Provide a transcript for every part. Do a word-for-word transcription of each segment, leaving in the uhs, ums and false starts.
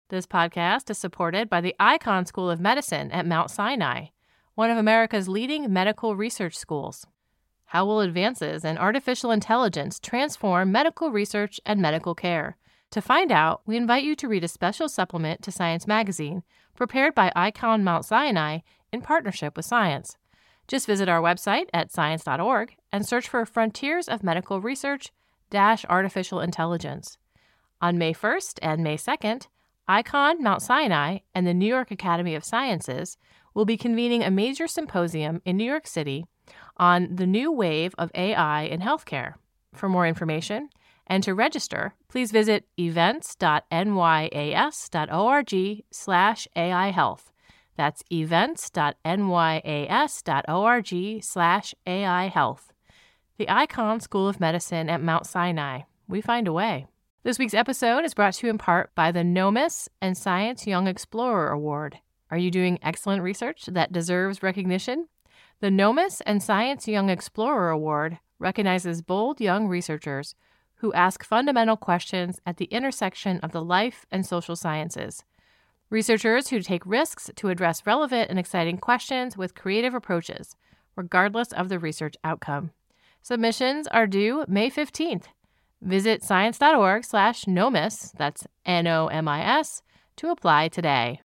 This podcast is supported by the Icahn School of Medicine at Mount Sinai, one of America's leading medical research schools. How will advances in artificial intelligence transform medical research and medical care? To find out, we invite you to read a special supplement to Science Magazine, prepared by Icahn Mount Sinai in partnership with Science. Just visit our website at science dot org and search for Frontiers of Medical Research dash Artificial Intelligence. On May first and May second, Icahn Mount Sinai and the New York Academy of Sciences will be convening a major symposium in New York City on the new wave of A I in healthcare. For more information and to register, please visit events dot n y a s dot org slash A I health. That's events dot n y a s dot org slash A I health. The Icahn School of Medicine at Mount Sinai. We find a way. This week's episode is brought to you in part by the NOMIS and Science Young Explorer Award. Are you doing excellent research that deserves recognition? The NOMIS and Science Young Explorer Award recognizes bold young researchers who ask fundamental questions at the intersection of the life and social sciences. Researchers who take risks to address relevant and exciting questions with creative approaches, regardless of the research outcome. Submissions are due May fifteenth. Visit science dot org slash NOMIS, that's N O M I S, to apply today.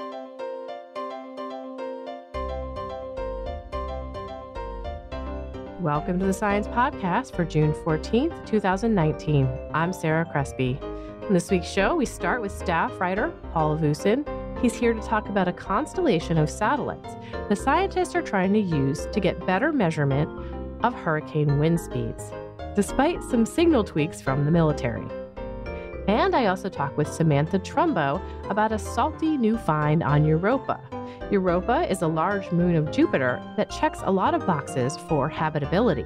Welcome to the Science Podcast for June fourteenth, twenty nineteen. I'm Sarah Crespi. In this week's show, we start with staff writer Paul Vucin. He's here to talk about a constellation of satellites the scientists are trying to use to get better measurement of hurricane wind speeds, despite some signal tweaks from the military. And I also talk with Samantha Trumbo about a salty new find on Europa. Europa is a large moon of Jupiter that checks a lot of boxes for habitability.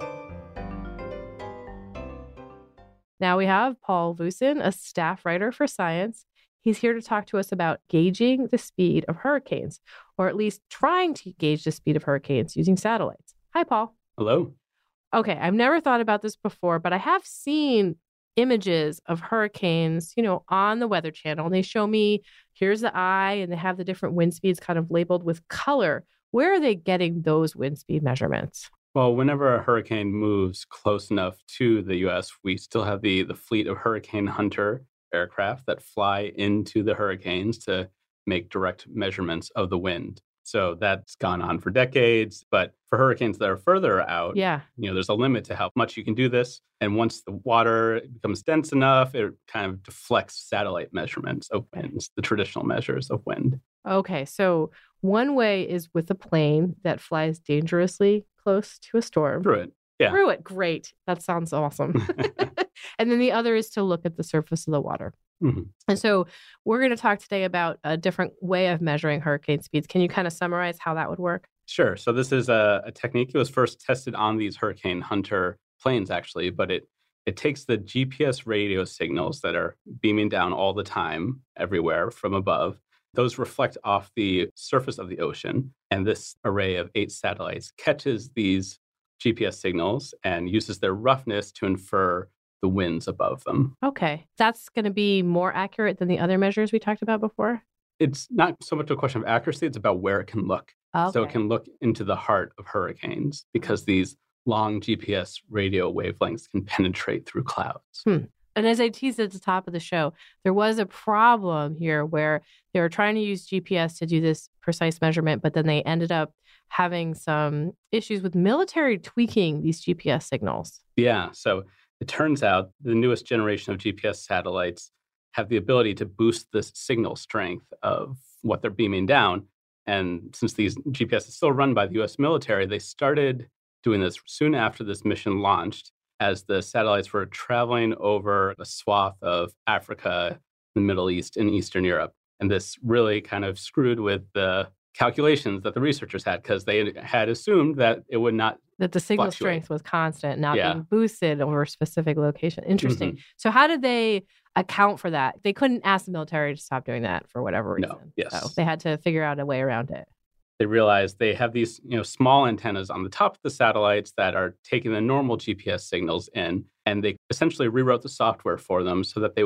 Now we have Paul Vucin, a staff writer for Science. He's here to talk to us about gauging the speed of hurricanes, or at least trying to gauge the speed of hurricanes using satellites. Hi, Paul. Hello. Okay, I've never thought about this before, but I have seen images of hurricanes, you know, on the Weather Channel. And they show me, here's the eye, and they have the different wind speeds kind of labeled with color. Where are they getting those wind speed measurements? Well, whenever a hurricane moves close enough to the U S, we still have the, the fleet of Hurricane Hunter aircraft that fly into the hurricanes to make direct measurements of the wind. So that's gone on for decades. But for hurricanes that are further out, yeah, you know, there's a limit to how much you can do this. And once the water becomes dense enough, it kind of deflects satellite measurements of winds, the traditional measures of wind. Okay, so one way is with a plane that flies dangerously close to a storm. Through it. Yeah. Through it. Great. That sounds awesome. And then the other is to look at the surface of the water. Mm-hmm. And so we're going to talk today about a different way of measuring hurricane speeds. Can you kind of summarize how that would work? Sure. So this is a, a technique that was first tested on these Hurricane Hunter planes, actually, but it it takes the G P S radio signals that are beaming down all the time, everywhere from above. Those reflect off the surface of the ocean, and this array of eight satellites catches these G P S signals and uses their roughness to infer the winds above them. Okay. That's going to be more accurate than the other measures we talked about before? It's not so much a question of accuracy, it's about where it can look. Okay. So it can look into the heart of hurricanes because these long G P S radio wavelengths can penetrate through clouds. Hmm. And as I teased at the top of the show, there was a problem here where they were trying to use G P S to do this precise measurement, but then they ended up having some issues with military tweaking these G P S signals. Yeah. So it turns out the newest generation of G P S satellites have the ability to boost the signal strength of what they're beaming down. And since these G P S is still run by the U S military, they started doing this soon after this mission launched, as the satellites were traveling over a swath of Africa, the Middle East, and Eastern Europe. And this really kind of screwed with the calculations that the researchers had, because they had assumed that it would not That the signal fluctuate. strength was constant, not Yeah. being boosted over a specific location. Interesting. Mm-hmm. So how did they account for that? They couldn't ask the military to stop doing that for whatever reason. No, yes. So they had to figure out a way around it. They realized they have these, you know, small antennas on the top of the satellites that are taking the normal G P S signals in, and they essentially rewrote the software for them so that they would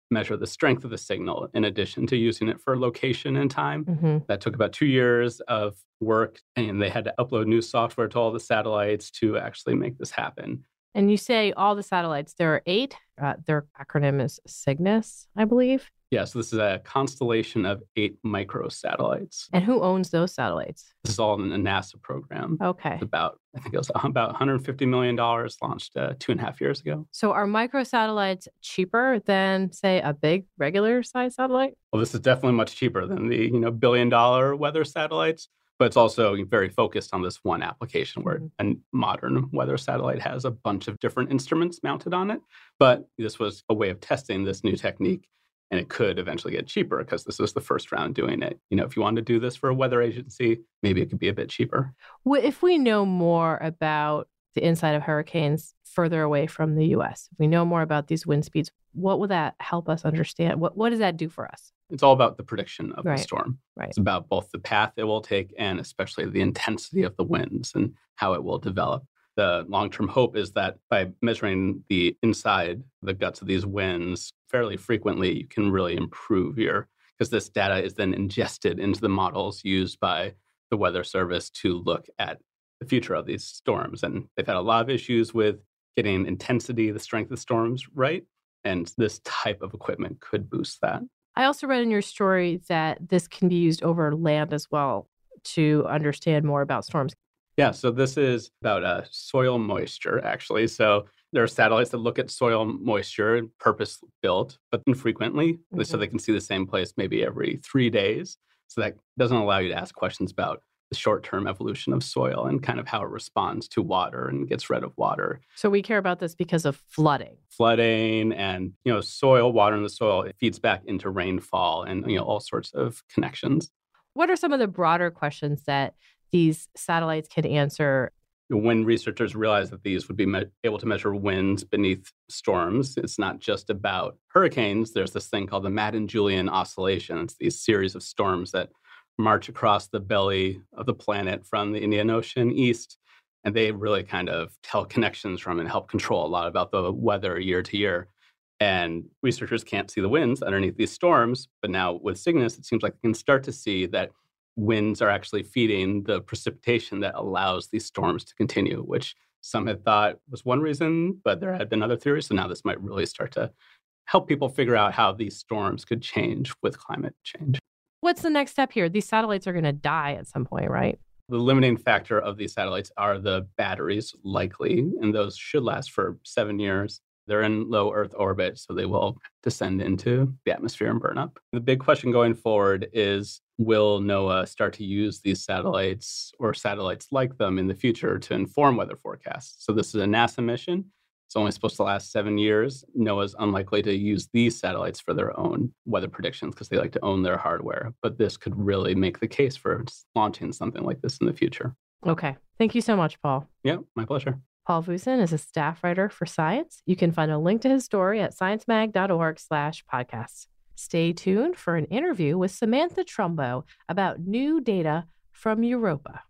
measure the strength of the signal in addition to using it for location and time. Mm-hmm. That took about two years of work, and they had to upload new software to all the satellites to actually make this happen. And you say all the satellites, there are eight. Uh, their acronym is Cygnus, I believe. Yeah, so this is a constellation of eight microsatellites. And who owns those satellites? This is all in a NASA program. Okay. It's about, I think it was about one hundred fifty million dollars, launched uh, two and a half years ago. So are microsatellites cheaper than, say, a big regular size satellite? Well, this is definitely much cheaper than the, you know, billion dollar weather satellites, but it's also very focused on this one application where Mm-hmm. a modern weather satellite has a bunch of different instruments mounted on it. But this was a way of testing this new technique. And it could eventually get cheaper because this is the first round doing it. You know, if you wanted to do this for a weather agency, maybe it could be a bit cheaper. Well, if we know more about the inside of hurricanes further away from the U S, if we know more about these wind speeds, what will that help us understand? What what does that do for us? It's all about the prediction of Right. the storm. Right. It's about both the path it will take and especially the intensity of the winds and how it will develop. The long-term hope is that by measuring the inside, the guts of these winds fairly frequently, you can really improve your, because this data is then ingested into the models used by the Weather Service to look at the future of these storms. And they've had a lot of issues with getting intensity, the strength of storms right. And this type of equipment could boost that. I also read in your story that this can be used over land as well to understand more about storms. Yeah, so this is about uh, soil moisture, actually. So there are satellites that look at soil moisture, purpose-built, but infrequently, mm-hmm. so they can see the same place maybe every three days. So that doesn't allow you to ask questions about the short-term evolution of soil and kind of how it responds to water and gets rid of water. So we care about this because of flooding. Flooding and, you know, soil, water in the soil, it feeds back into rainfall and, you know, all sorts of connections. What are some of the broader questions that these satellites can answer? When researchers realized that these would be me- able to measure winds beneath storms, it's not just about hurricanes. There's this thing called the Madden-Julian Oscillation. It's these series of storms that march across the belly of the planet from the Indian Ocean east. And they really kind of tell connections from and help control a lot about the weather year to year. And researchers can't see the winds underneath these storms. But now with Cygnus, it seems like they can start to see that winds are actually feeding the precipitation that allows these storms to continue, which some had thought was one reason, but there had been other theories. So now this might really start to help people figure out how these storms could change with climate change. What's the next step here? These satellites are going to die at some point, right? The limiting factor of these satellites are the batteries, likely, and those should last for seven years. They're in low Earth orbit, so they will descend into the atmosphere and burn up. The big question going forward is, will NOAA start to use these satellites or satellites like them in the future to inform weather forecasts? So this is a NASA mission. It's only supposed to last seven years. NOAA's unlikely to use these satellites for their own weather predictions because they like to own their hardware. But this could really make the case for launching something like this in the future. Okay. Thank you so much, Paul. Yeah, my pleasure. Paul Fusen is a staff writer for Science. You can find a link to his story at sciencemag.org slash podcasts. Stay tuned for an interview with Samantha Trumbo about new data from Europa.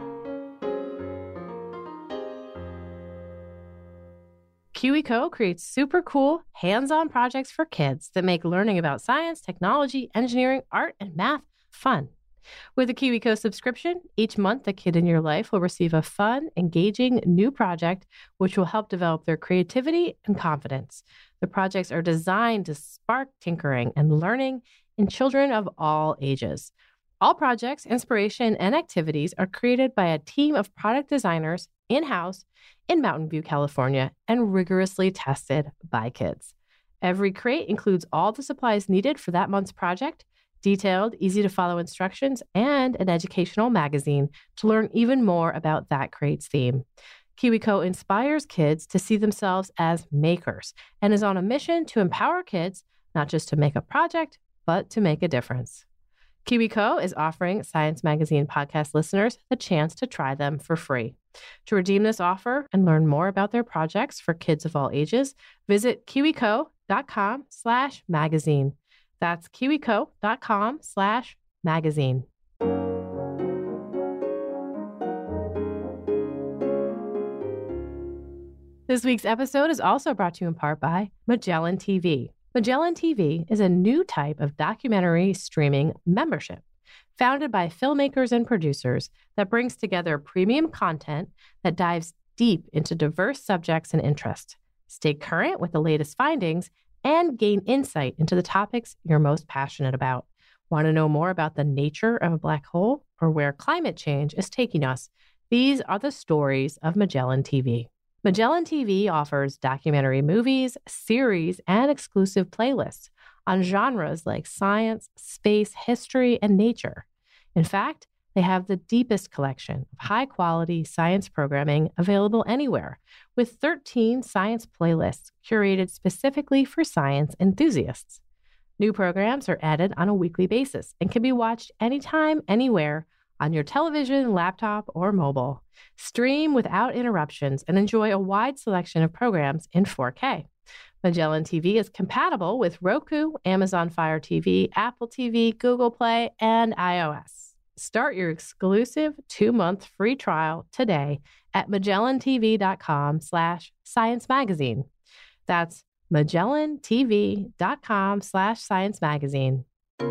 KiwiCo creates super cool, hands-on projects for kids that make learning about science, technology, engineering, art, and math fun. With a KiwiCo subscription, each month the kid in your life will receive a fun, engaging new project which will help develop their creativity and confidence. The projects are designed to spark tinkering and learning in children of all ages. All projects, inspiration, and activities are created by a team of product designers in-house in Mountain View, California, and rigorously tested by kids. Every crate includes all the supplies needed for that month's project, detailed, easy-to-follow instructions, and an educational magazine to learn even more about that crate's theme. KiwiCo inspires kids to see themselves as makers and is on a mission to empower kids not just to make a project, but to make a difference. KiwiCo is offering Science Magazine podcast listeners the chance to try them for free. To redeem this offer and learn more about their projects for kids of all ages, visit kiwico.com slash magazine. That's kiwico.com slash magazine. This week's episode is also brought to you in part by Magellan T V. Magellan T V is a new type of documentary streaming membership founded by filmmakers and producers that brings together premium content that dives deep into diverse subjects and interests. Stay current with the latest findings and gain insight into the topics you're most passionate about. Want to know more about the nature of a black hole or where climate change is taking us? These are the stories of Magellan T V. Magellan T V offers documentary movies, series, and exclusive playlists on genres like science, space, history, and nature. In fact, they have the deepest collection of high-quality science programming available anywhere, with thirteen science playlists curated specifically for science enthusiasts. New programs are added on a weekly basis and can be watched anytime, anywhere, on your television, laptop, or mobile. Stream without interruptions and enjoy a wide selection of programs in four K. Magellan T V is compatible with Roku, Amazon Fire T V, Apple T V, Google Play, and iOS. Start your exclusive two-month free trial today at magellantv.com slash science magazine. That's magellantv.com slash science magazine.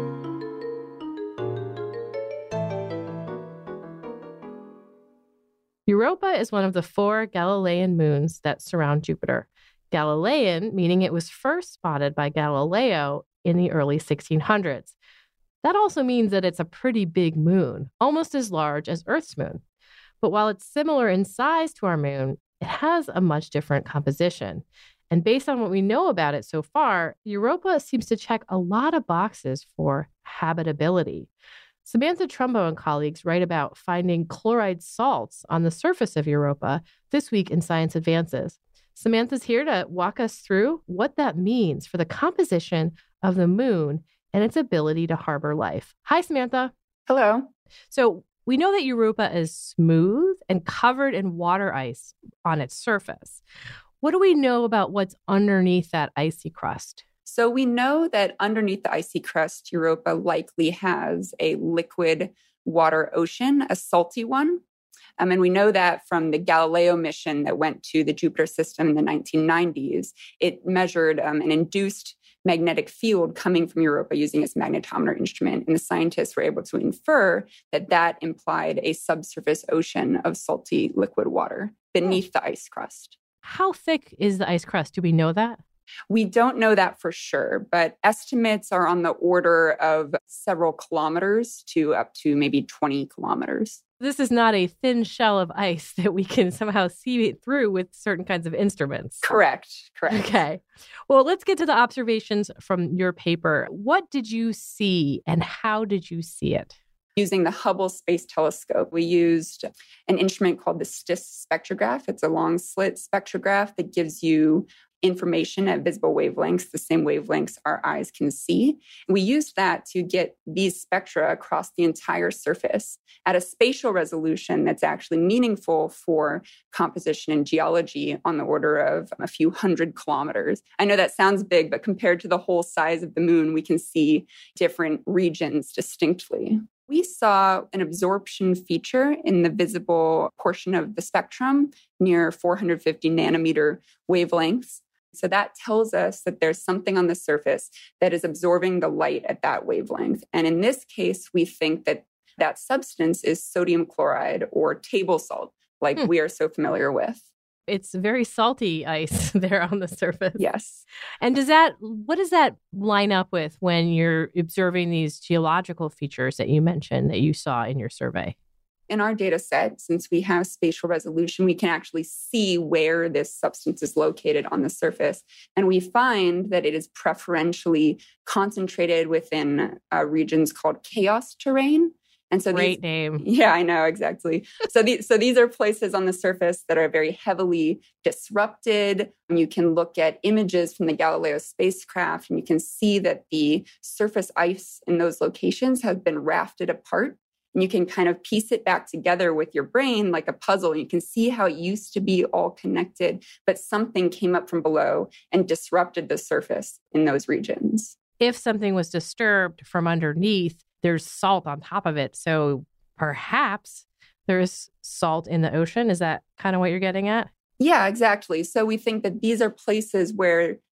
Europa is one of the four Galilean moons that surround Jupiter. Galilean, meaning it was first spotted by Galileo in the early sixteen hundreds. That also means that it's a pretty big moon, almost as large as Earth's moon. But while it's similar in size to our moon, it has a much different composition. And based on what we know about it so far, Europa seems to check a lot of boxes for habitability. Samantha Trumbo and colleagues write about finding chloride salts on the surface of Europa this week in Science Advances. Samantha's here to walk us through what that means for the composition of the moon and its ability to harbor life. Hi, Samantha. Hello. So we know that Europa is smooth and covered in water ice on its surface. What do we know about what's underneath that icy crust? So we know that underneath the icy crust, Europa likely has a liquid water ocean, a salty one. Um, and we know that from the Galileo mission that went to the Jupiter system in the nineteen nineties. It measured um, an induced magnetic field coming from Europa using its magnetometer instrument. And the scientists were able to infer that that implied a subsurface ocean of salty liquid water beneath the ice crust. How thick is the ice crust? Do we know that? We don't know that for sure, but estimates are on the order of several kilometers to up to maybe twenty kilometers. This is not a thin shell of ice that we can somehow see it through with certain kinds of instruments. Correct, correct. Okay. Well, let's get to the observations from your paper. What did you see and how did you see it? Using the Hubble Space Telescope, we used an instrument called the STIS spectrograph. It's a long slit spectrograph that gives you information at visible wavelengths, the same wavelengths our eyes can see. We used that to get these spectra across the entire surface at a spatial resolution that's actually meaningful for composition and geology on the order of a few hundred kilometers. I know that sounds big, but compared to the whole size of the moon, we can see different regions distinctly. We saw an absorption feature in the visible portion of the spectrum near four hundred fifty nanometer wavelengths. So that tells us that there's something on the surface that is absorbing the light at that wavelength. And in this case, we think that that substance is sodium chloride or table salt, like hmm. we are so familiar with. It's very salty ice there on the surface. Yes. And does that, what does that line up with when you're observing these geological features that you mentioned that you saw in your survey? In our data set, since we have spatial resolution, we can actually see where this substance is located on the surface. And we find that it is preferentially concentrated within uh, regions called chaos terrain. And so Great these, name. Yeah, I know, exactly. so, the, so these are places on the surface that are very heavily disrupted. And you can look at images from the Galileo spacecraft, and you can see that the surface ice in those locations has been rafted apart. And you can kind of piece it back together with your brain like a puzzle. You can see how it used to be all connected, but something came up from below and disrupted the surface in those regions. If something was disturbed from underneath, there's salt on top of it. So perhaps there's salt in the ocean. Is that kind of what you're getting at? Yeah, exactly. So we think that these are places where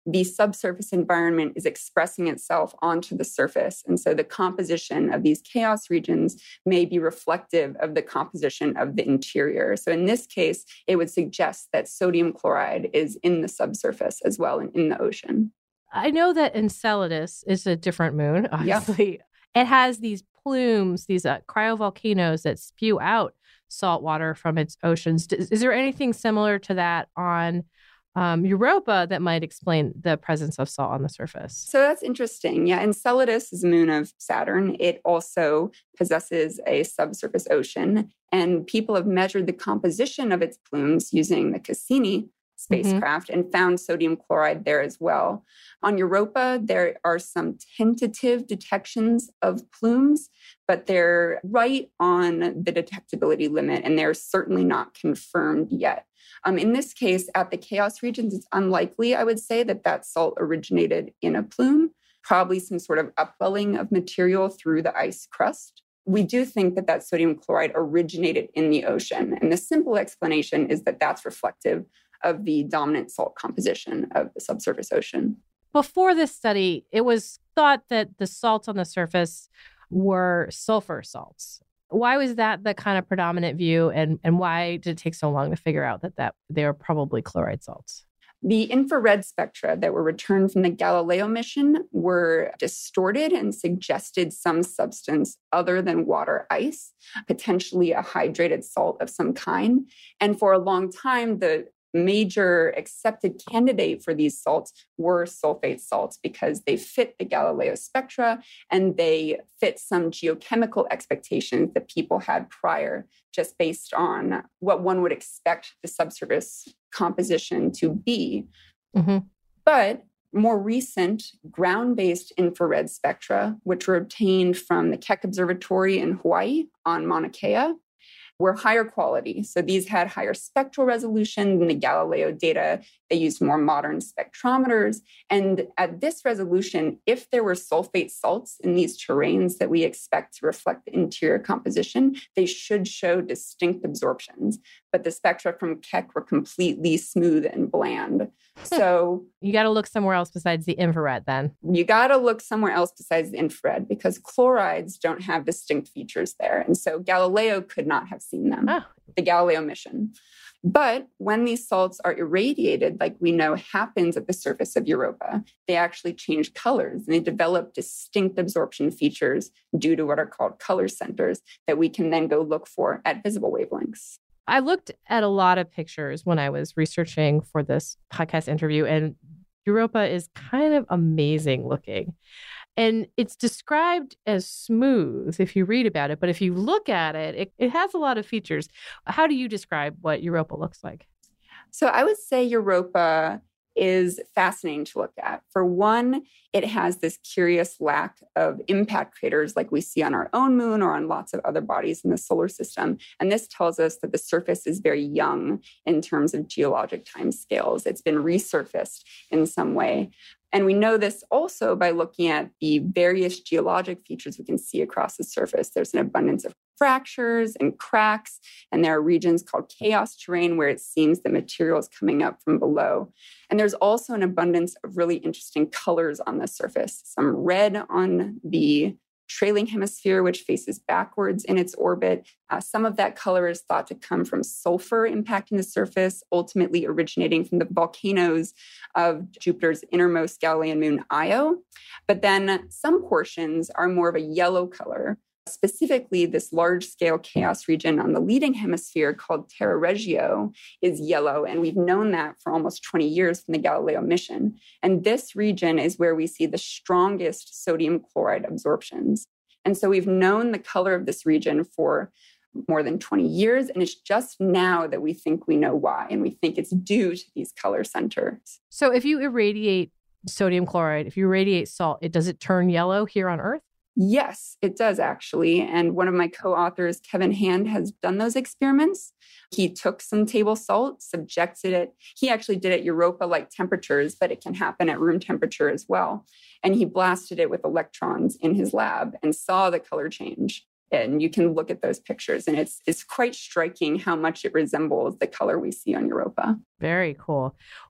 the subsurface environment is expressing itself onto the surface. And so the composition of these chaos regions may be reflective of the composition of the interior. So in this case, it would suggest that sodium chloride is in the subsurface as well and in the ocean. I know that Enceladus is a different moon, obviously. Yeah. It has these plumes, these uh, cryovolcanoes that spew out salt water from its oceans. Is, is there anything similar to that on um, Europa that might explain the presence of salt on the surface? So that's interesting. Yeah, Enceladus is a moon of Saturn. It also possesses a subsurface ocean, and people have measured the composition of its plumes using the Cassini spacecraft mm-hmm. and found sodium chloride there as well. On Europa, there are some tentative detections of plumes, but they're right on the detectability limit, and they're certainly not confirmed yet. Um, in this case, at the chaos regions, it's unlikely, I would say, that that salt originated in a plume, probably some sort of upwelling of material through the ice crust. We do think that that sodium chloride originated in the ocean, and the simple explanation is that that's reflective of the dominant salt composition of the subsurface ocean. Before this study, it was thought that the salts on the surface were sulfur salts. Why was that the kind of predominant view, and, and why did it take so long to figure out that, that they were probably chloride salts? The infrared spectra that were returned from the Galileo mission were distorted and suggested some substance other than water ice, potentially a hydrated salt of some kind. And for a long time, the major accepted candidate for these salts were sulfate salts because they fit the Galileo spectra and they fit some geochemical expectations that people had prior, just based on what one would expect the subsurface composition to be. Mm-hmm. But more recent ground-based infrared spectra, which were obtained from the Keck Observatory in Hawaii on Mauna Kea, were higher quality. So these had higher spectral resolution than the Galileo data. They used more modern spectrometers. And at this resolution, if there were sulfate salts in these terrains that we expect to reflect the interior composition, they should show distinct absorptions. But the spectra from Keck were completely smooth and bland. So you got to look somewhere else besides the infrared then. You got to look somewhere else besides the infrared because chlorides don't have distinct features there. And so Galileo could not have seen them, oh. the Galileo mission. But when these salts are irradiated, like we know happens at the surface of Europa, they actually change colors and they develop distinct absorption features due to what are called color centers that we can then go look for at visible wavelengths. I looked at a lot of pictures when I was researching for this podcast interview, and Europa is kind of amazing looking. And it's described as smooth if you read about it, but if you look at it, it, it has a lot of features. How do you describe what Europa looks like? So I would say Europa is fascinating to look at. For one, it has this curious lack of impact craters like we see on our own moon or on lots of other bodies in the solar system. And this tells us that the surface is very young in terms of geologic timescales. It's been resurfaced in some way. And we know this also by looking at the various geologic features we can see across the surface. There's an abundance of fractures and cracks, and there are regions called chaos terrain where it seems the material is coming up from below. And there's also an abundance of really interesting colors on the surface. Some red on the trailing hemisphere, which faces backwards in its orbit. Uh, some of that color is thought to come from sulfur impacting the surface, ultimately originating from the volcanoes of Jupiter's innermost Galilean moon, Io. But then some portions are more of a yellow color. Specifically, this large-scale chaos region on the leading hemisphere called Terra Regio is yellow, and we've known that for almost twenty years from the Galileo mission. And this region is where we see the strongest sodium chloride absorptions. And so we've known the color of this region for more than twenty years, and it's just now that we think we know why, and we think it's due to these color centers. So if you irradiate sodium chloride, if you irradiate salt, it does it turn yellow here on Earth? Yes, it does actually. And one of my co-authors, Kevin Hand, has done those experiments. He took some table salt, subjected it. He actually did it at Europa-like temperatures, but it can happen at room temperature as well. And he blasted it with electrons in his lab and saw the color change. And you can look at those pictures, and it's it's quite striking how much it resembles the color we see on Europa. Very cool.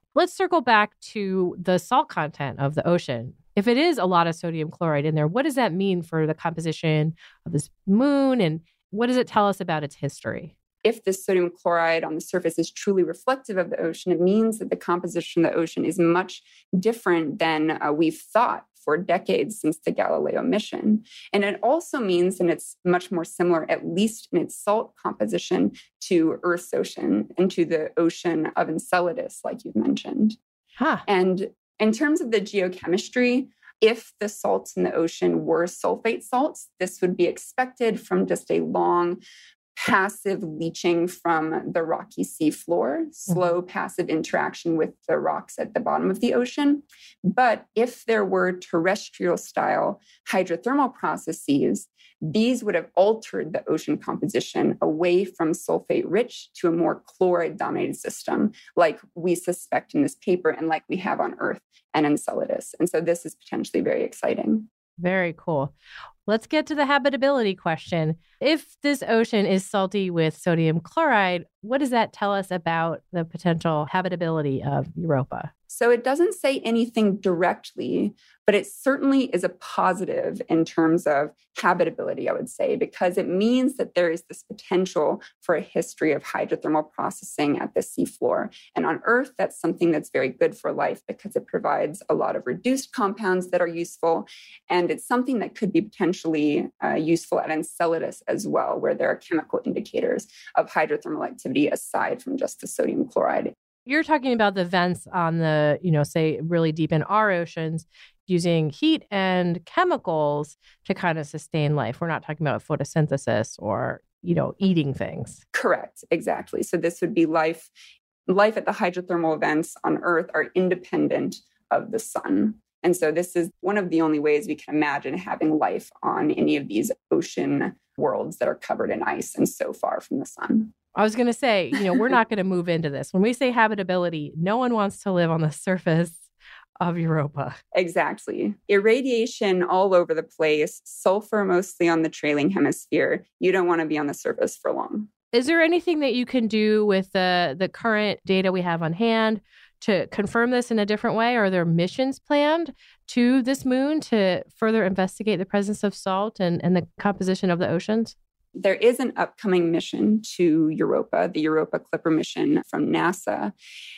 Let's circle back to the salt content of the ocean. If it is a lot of sodium chloride in there, what does that mean for the composition of this moon? And what does it tell us about its history? If this sodium chloride on the surface is truly reflective of the ocean, it means that the composition of the ocean is much different than uh, we've thought for decades since the Galileo mission. And it also means that it's much more similar, at least in its salt composition, to Earth's ocean and to the ocean of Enceladus, like you've mentioned. Huh. And in terms of the geochemistry, if the salts in the ocean were sulfate salts, this would be expected from just a long passive leaching from the rocky seafloor, slow passive interaction with the rocks at the bottom of the ocean. But if there were terrestrial style hydrothermal processes, these would have altered the ocean composition away from sulfate rich to a more chloride dominated system, like we suspect in this paper and like we have on Earth and Enceladus. And so this is potentially very exciting. Very cool. Let's get to the habitability question. If this ocean is salty with sodium chloride, what does that tell us about the potential habitability of Europa? So it doesn't say anything directly, but it certainly is a positive in terms of habitability, I would say, because it means that there is this potential for a history of hydrothermal processing at the seafloor. And on Earth, that's something that's very good for life because it provides a lot of reduced compounds that are useful. And it's something that could be potentially uh, useful at Enceladus as well, where there are chemical indicators of hydrothermal activity aside from just the sodium chloride. You're talking about the vents on the, you know, say really deep in our oceans using heat and chemicals to kind of sustain life. We're not talking about photosynthesis or, you know, eating things. Correct. Exactly. So this would be life. Life at the hydrothermal vents on Earth are independent of the sun. And so this is one of the only ways we can imagine having life on any of these ocean worlds that are covered in ice and so far from the sun. I was going to say, you know, we're not going to move into this. When we say habitability, no one wants to live on the surface of Europa. Exactly. Irradiation all over the place, sulfur mostly on the trailing hemisphere. You don't want to be on the surface for long. Is there anything that you can do with the, the current data we have on hand to confirm this in a different way? Are there missions planned to this moon to further investigate the presence of salt and, and the composition of the oceans? There is an upcoming mission to Europa, the Europa Clipper mission from NASA.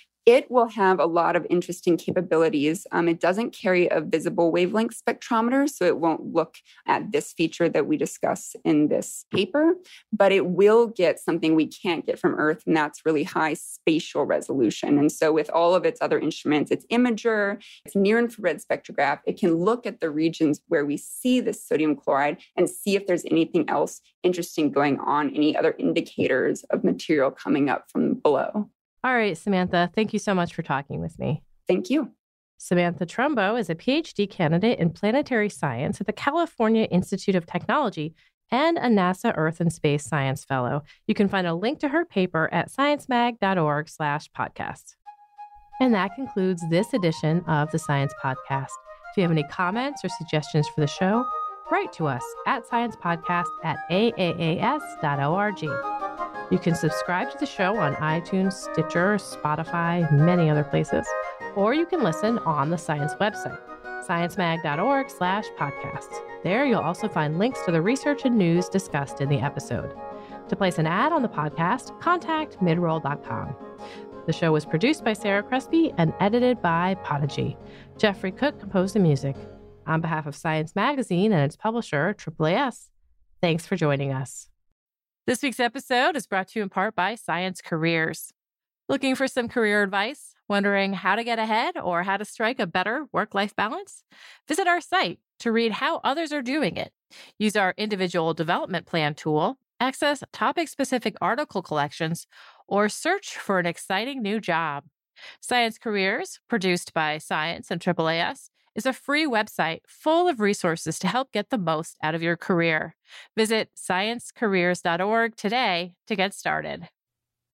It will have a lot of interesting capabilities. Um, it doesn't carry a visible wavelength spectrometer, so it won't look at this feature that we discuss in this paper, but it will get something we can't get from Earth, and that's really high spatial resolution. And so with all of its other instruments, its imager, its near-infrared spectrograph, it can look at the regions where we see this sodium chloride and see if there's anything else interesting going on, any other indicators of material coming up from below. All right, Samantha, thank you so much for talking with me. Thank you. Samantha Trumbo is a P H D candidate in planetary science at the California Institute of Technology and a NASA Earth and Space Science Fellow. You can find a link to her paper at sciencemag.org slash podcast. And that concludes this edition of the Science Podcast. If you have any comments or suggestions for the show, write to us at sciencepodcast at a a a s dot org. You can subscribe to the show on iTunes, Stitcher, Spotify, many other places, or you can listen on the Science website, sciencemag.org slash podcasts. There you'll also find links to the research and news discussed in the episode. To place an ad on the podcast, contact midroll dot com. The show was produced by Sarah Crespi and edited by Podigy. Jeffrey Cook composed the music. On behalf of Science Magazine and its publisher, A A A S, thanks for joining us. This week's episode is brought to you in part by Science Careers. Looking for some career advice? Wondering how to get ahead or how to strike a better work-life balance? Visit our site to read how others are doing it. Use our individual development plan tool, access topic-specific article collections, or search for an exciting new job. Science Careers, produced by Science and A A A S, is a free website full of resources to help get the most out of your career. Visit science careers dot org today to get started.